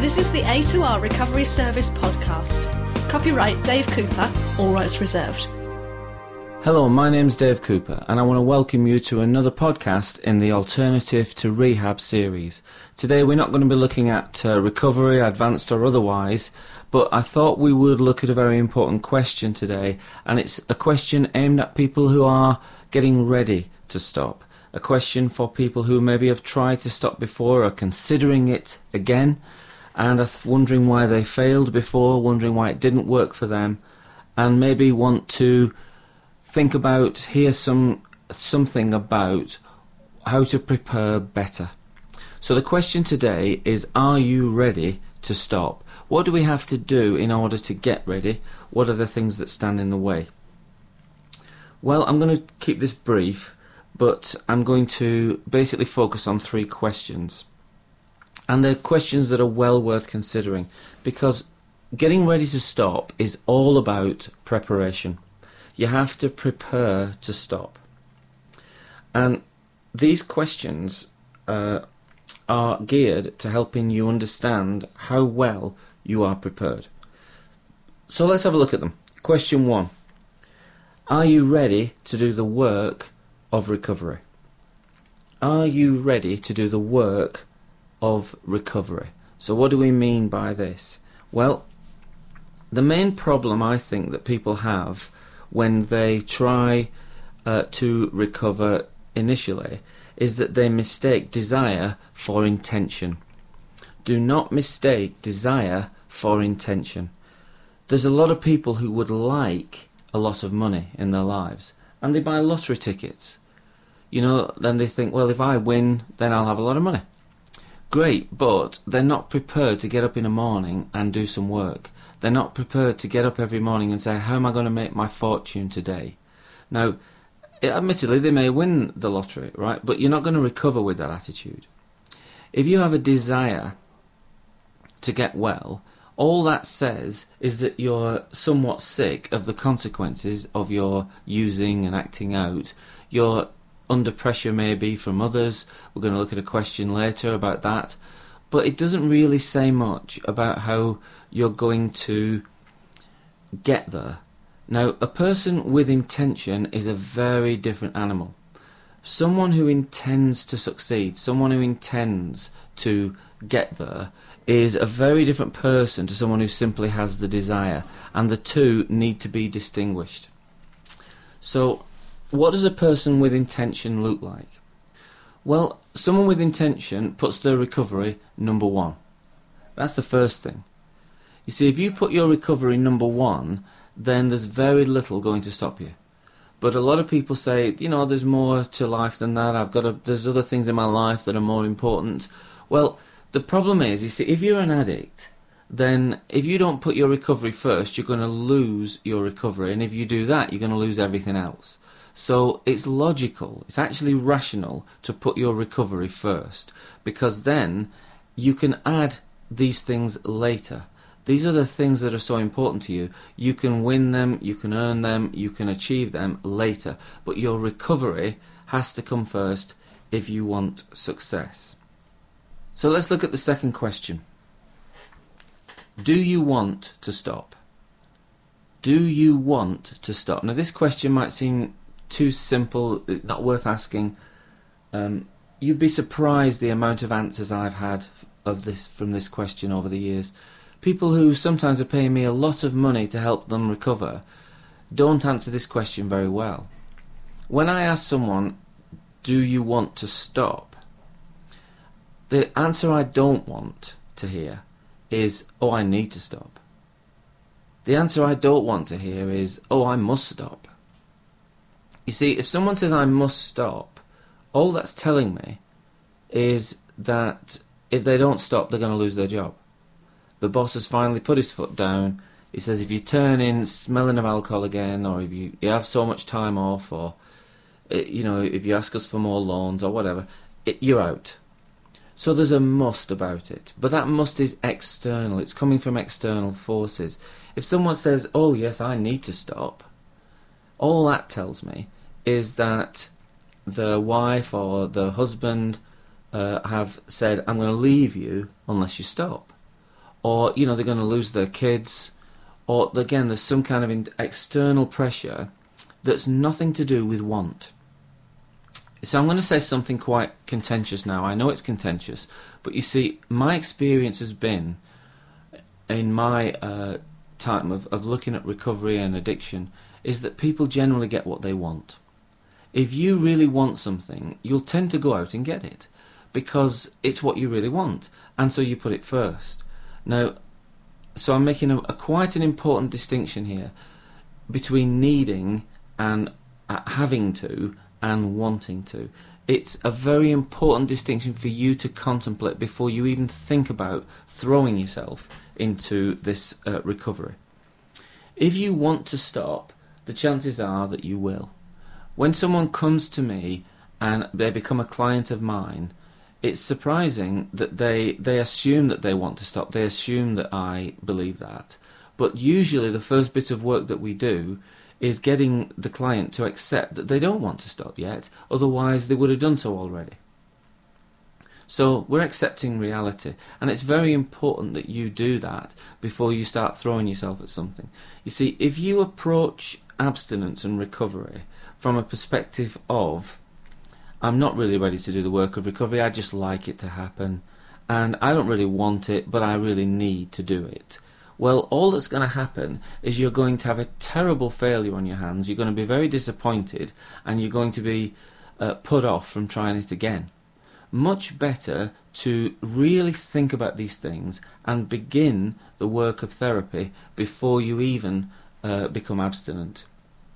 This is the A2R Recovery Service podcast. Copyright Dave Cooper, all rights reserved. Hello, my name's Dave Cooper and I want to welcome you to another podcast in the Alternative to Rehab series. Today we're not going to be looking at recovery, advanced or otherwise, but I thought we would look at a very important question today, and it's a question aimed at people who are getting ready to stop. A question for people who maybe have tried to stop before or considering it again and are wondering why they failed before, wondering why it didn't work for them, and maybe want to hear something about how to prepare better. So the question today is, are you ready to stop? What do we have to do in order to get ready? What are the things that stand in the way? Well, I'm going to keep this brief, but I'm going to basically focus on three questions. And they're questions that are well worth considering, because getting ready to stop is all about preparation. You have to prepare to stop. And these questions are geared to helping you understand how well you are prepared. So let's have a look at them. Question 1. Are you ready to do the work of recovery? Are you ready to do the work of recovery? So what do we mean by this? Well, the main problem I think that people have when they try to recover initially is that they mistake desire for intention. Do not mistake desire for intention. There's a lot of people who would like a lot of money in their lives, and they buy lottery tickets. Then they think, well, if I win, then I'll have a lot of money. Great, but they're not prepared to get up in the morning and do some work. They're not prepared to get up every morning and say, how am I going to make my fortune today? Now, admittedly, they may win the lottery, right? But you're not going to recover with that attitude. If you have a desire to get well, all that says is that you're somewhat sick of the consequences of your using and acting out. You're under pressure maybe from others. We're going to look at a question later about that. But it doesn't really say much about how you're going to get there. Now, a person with intention is a very different animal. Someone who intends to succeed, someone who intends to get there, is a very different person to someone who simply has the desire, and the two need to be distinguished. So, what does a person with intention look like? Well, someone with intention puts their recovery number 1. That's the first thing. You see, if you put your recovery number 1, then there's very little going to stop you. But a lot of people say, there's more to life than that. There's other things in my life that are more important. Well, the problem is, you see, if you're an addict, then if you don't put your recovery first, you're going to lose your recovery. And if you do that, you're going to lose everything else. So it's logical, it's actually rational to put your recovery first, because then you can add these things later. These are the things that are so important to you. You can win them, you can earn them, you can achieve them later. But your recovery has to come first if you want success. So let's look at the second question. Do you want to stop? Do you want to stop? Now this question might seem too simple, not worth asking. You'd be surprised the amount of answers I've had from this question over the years. People who sometimes are paying me a lot of money to help them recover don't answer this question very well. When I ask someone, do you want to stop? The answer I don't want to hear is, oh, I need to stop. The answer I don't want to hear is, oh, I must stop. You see, if someone says I must stop, all that's telling me is that if they don't stop, they're going to lose their job. The boss has finally put his foot down. He says if you turn in smelling of alcohol again, or if you have so much time off, or if you ask us for more loans or whatever, you're out. So there's a must about it. But that must is external. It's coming from external forces. If someone says, oh yes, I need to stop, all that tells me is that the wife or the husband have said, I'm going to leave you unless you stop. or they're going to lose their kids, or again there's some kind of external pressure that's nothing to do with want. So I'm going to say something quite contentious now. I know it's contentious, but you see, my experience has been, in my time of looking at recovery and addiction, is that people generally get what they want. If you really want something, you'll tend to go out and get it, because it's what you really want, and so you put it first. Now, so I'm making quite an important distinction here between needing and having to and wanting to. It's a very important distinction for you to contemplate before you even think about throwing yourself into this recovery. If you want to stop, the chances are that you will. When someone comes to me and they become a client of mine, it's surprising that they assume that they want to stop. They assume that I believe that. But usually the first bit of work that we do is getting the client to accept that they don't want to stop yet, otherwise they would have done so already. So we're accepting reality, and it's very important that you do that before you start throwing yourself at something. You see, if you approach abstinence and recovery from a perspective of, I'm not really ready to do the work of recovery, I just like it to happen, and I don't really want it, but I really need to do it, well, all that's going to happen is you're going to have a terrible failure on your hands, you're going to be very disappointed, and you're going to be put off from trying it again. Much better to really think about these things and begin the work of therapy before you even become abstinent.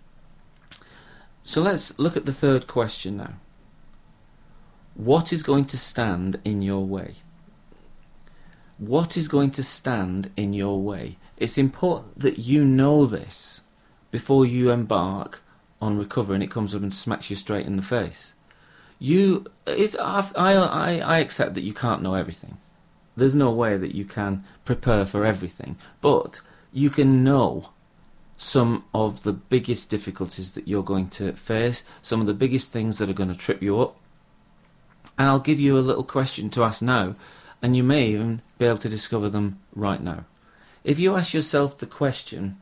So let's look at the third question now. What is going to stand in your way? What is going to stand in your way? It's important that you know this before you embark on recovery and it comes up and smacks you straight in the face. I accept that you can't know everything. There's no way that you can prepare for everything, but you can know some of the biggest difficulties that you're going to face, some of the biggest things that are going to trip you up. And I'll give you a little question to ask now, and you may even be able to discover them right now. If you ask yourself the question,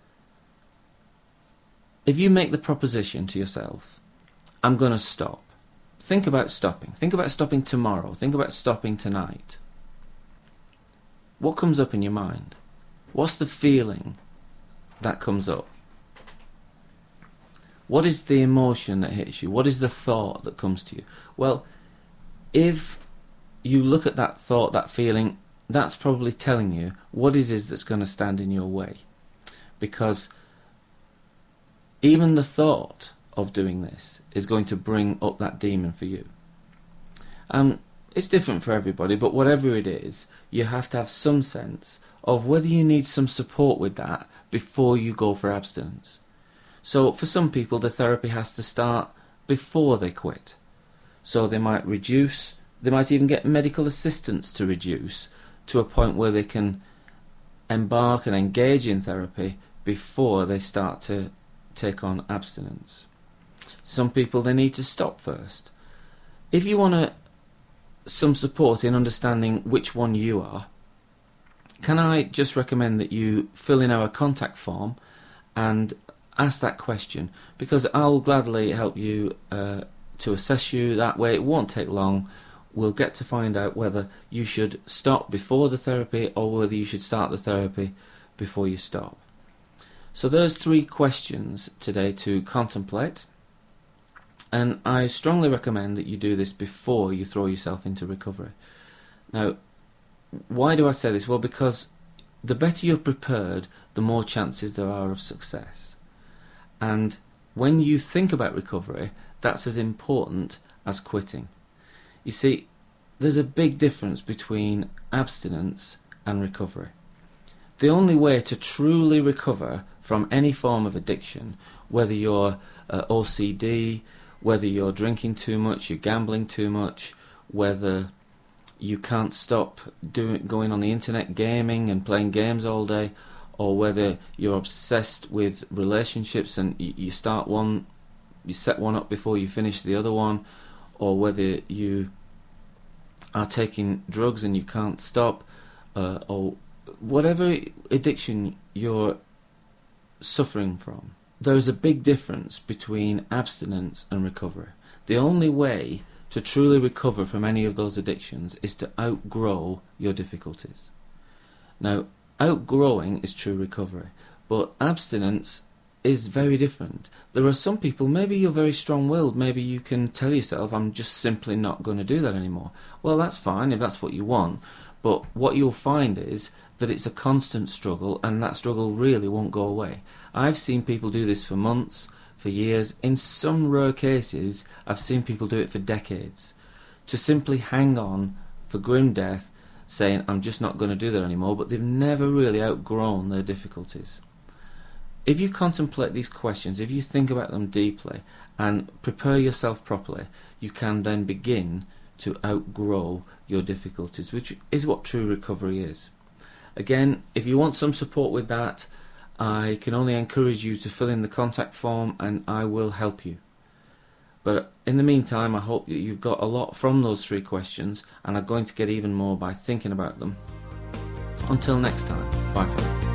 if you make the proposition to yourself, I'm going to stop. Think about stopping. Think about stopping tomorrow. Think about stopping tonight. What comes up in your mind? What's the feeling that comes up? What is the emotion that hits you? What is the thought that comes to you? Well, if you look at that thought, that feeling, that's probably telling you what it is that's going to stand in your way. Because even the thought of doing this is going to bring up that demon for you. It's different for everybody, but whatever it is, you have to have some sense of whether you need some support with that before you go for abstinence. So for some people, the therapy has to start before they quit. So they might reduce, they might even get medical assistance to reduce to a point where they can embark and engage in therapy before they start to take on abstinence. Some people, they need to stop first. If you want some support in understanding which one you are, can I just recommend that you fill in our contact form and ask that question, because I'll gladly help you to assess you that way. It won't take long. We'll get to find out whether you should stop before the therapy or whether you should start the therapy before you stop. So there's 3 questions today to contemplate, and I strongly recommend that you do this before you throw yourself into recovery. Now, why do I say this? Well, because the better you're prepared, the more chances there are of success. And when you think about recovery, that's as important as quitting. You see, there's a big difference between abstinence and recovery. The only way to truly recover from any form of addiction, whether you're OCD, whether you're drinking too much, you're gambling too much, whether you can't stop going on the internet gaming and playing games all day, or whether you're obsessed with relationships and you start one, you set one up before you finish the other one, or whether you are taking drugs and you can't stop, or whatever addiction you're suffering from, there is a big difference between abstinence and recovery. The only way to truly recover from any of those addictions is to outgrow your difficulties. Now, outgrowing is true recovery, but abstinence is very different. There are some people, maybe you're very strong-willed, maybe you can tell yourself, I'm just simply not going to do that anymore. Well, that's fine if that's what you want, but what you'll find is that it's a constant struggle, and that struggle really won't go away. I've seen people do this for months, for years. In some rare cases, I've seen people do it for decades. To simply hang on for grim death, saying, I'm just not going to do that anymore, but they've never really outgrown their difficulties. If you contemplate these questions, if you think about them deeply and prepare yourself properly, you can then begin to outgrow your difficulties, which is what true recovery is. Again, if you want some support with that, I can only encourage you to fill in the contact form and I will help you. But in the meantime, I hope that you've got a lot from those 3 questions and are going to get even more by thinking about them. Until next time, bye for now.